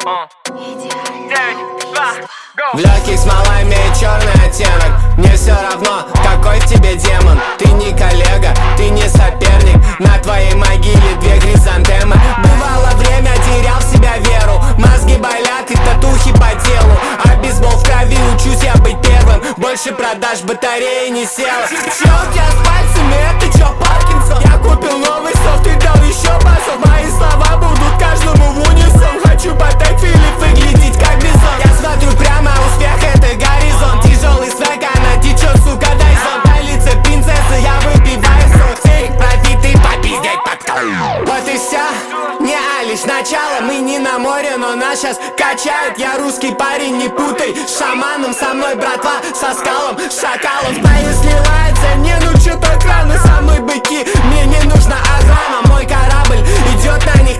В легких смола имеет черный оттенок. Мне все равно, какой в тебе демон. Ты не коллега, ты не соперник. На твоей могиле две хризантемы. Бывало время, терял в себя веру. Мозги болят и татухи по телу. А бейсбол в крови, учусь я быть первым. Больше продаж батареи не села. Че у тебя с пальцами, это че, Паркинсон? Я купил новый софт и дал еще басов. Мои слова будут каждому в унисон. Хочу потать Филипп, выглядеть как бизон. Я смотрю прямо, успех это горизонт. Тяжелый свек, она течет, сука, дай сон. На лице принцессы, я выпиваю сок. Все их профиты попиздеть под кол. Вот и вся, не лишь начало. Мы не на море, но нас сейчас качают. Я русский парень, не путай с шаманом. Со мной братва, со скалом, шакалом. Стаи сливается, мне ну чё так рано. Со мной быки, мне не нужна охрана. Мой корабль идет на небо.